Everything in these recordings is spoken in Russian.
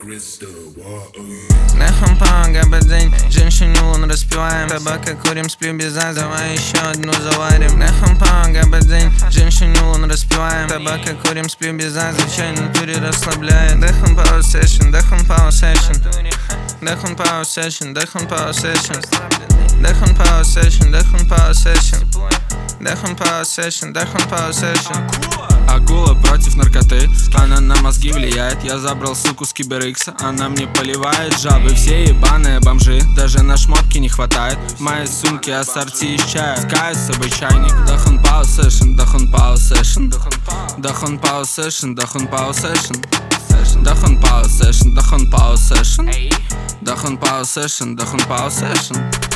Нахом помога день, женщину лун распиваем. Табака курим, сплю без аза, давай еще одну заварим. Нахом помога день, женщину лун распиваем. Табака курим, сплю без аза, чай на туре расслабляет. Дахом power session, дахом power session. Дахом power session, дахом power session. Дахом power session, дахом power session. Дахом power session, дахом power session. Акула против наркоты, она на мозги влияет. Я забрал суку с киберикса, она мне поливает. Жабы все ебаные бомжи, даже на шмотки не хватает. В моей сумке ассорти из чая, скай с собой чайник. Дахон power session, дахон power session. Дахон power session, дахон power session. Дахон power session, дахон power session. Дахон power session, дахон power session.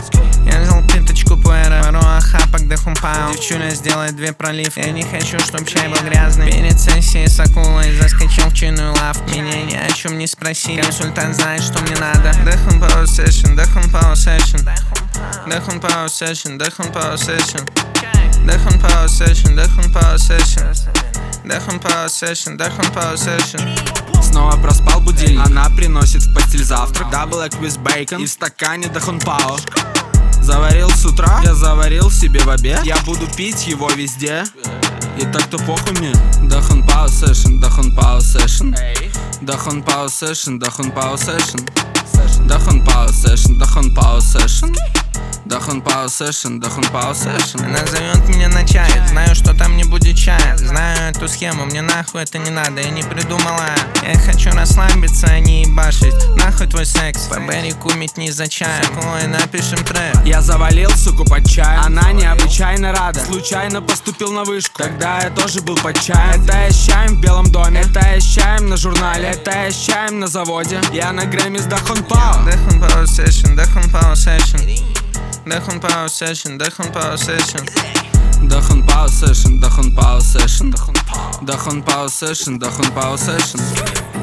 Я взял пяточку пуэра, пару ахапок дахом пау. Девчуля сделает 2 пролив. Я не хочу, чтоб чай был грязный. Перед сессией с акулой заскочил в чайную лавку. Меня ни о чем не спросили, консультант знает, что мне надо. Дахом power session, дахом power session. Дахом power session, дахом power session. Дахом power session, дахом power session. Дахом power session, дахом power session. Снова проспал будильник, она приносит в постель завтрак. Дабл эг with bacon и в стакане дахон пау. Заварил с утра, я заварил себе в обед. Я буду пить его везде, и так-то похуй мне. Дахон power session, дахон power session. Дахон power session, дахон power session. Дахон power session, дахон power session. Дахон power session, дахон power session. Она зовет меня на чай, знаю, что там не будет чая. Знаю эту схему, мне нахуй это не надо, я не придумала. Я хочу расслабиться, а не ебашить. Нахуй твой секс, по берегу метни за чаем. Ой, напишем трек. Я завалил суку под чаем, она необычайно рада. Случайно поступил на вышку, тогда я тоже был под чаем. Это я с чаем в Белом доме, это я с чаем на журнале, это я с чаем на заводе. Я на Грэмми с дахон пау. Дахон power session, дахон power session. Дахон power session, дахон power session. Дахон power session, дахон power session. Дахон power session, дахон power session.